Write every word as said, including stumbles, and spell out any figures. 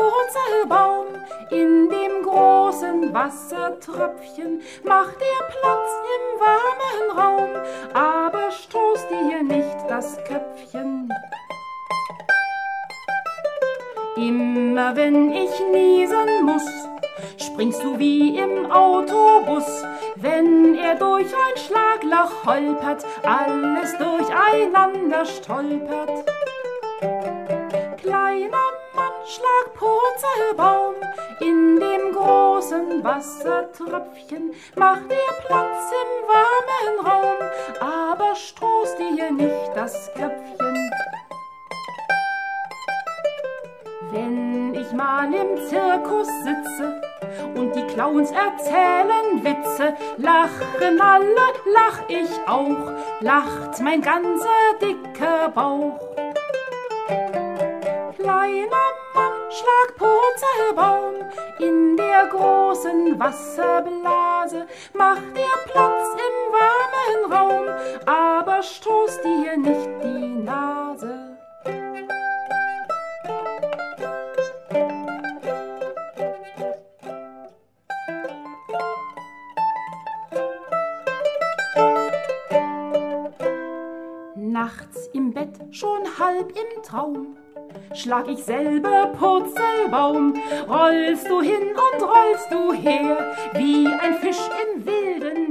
Purzelbaum, in dem großen Wassertröpfchen macht er Platz im warmen Raum, aber stoß dir nicht das Köpfchen. Immer wenn ich niesen muss, springst du wie im Autobus. Wenn er durch ein Schlagloch holpert, alles durcheinander stolpert. Kleiner Mann, schlag Purzelbaum, in dem großen Wassertröpfchen macht er Platz im warmen Raum, aber stoß dir nicht das Köpfchen. Wenn ich mal im Zirkus sitze und die Clowns erzählen Witze, lachen alle, lach ich auch, lacht mein ganzer dicker Bauch. Kleiner Mann, schlag Purzelbaum, in der großen Wasserblase macht er Platz im warmen Raum, aber stoß dir nicht die Nase. Nachts im Bett, schon halb im Traum, schlag ich selber Purzelbaum. Rollst du hin und rollst du her, wie ein Fisch im wilden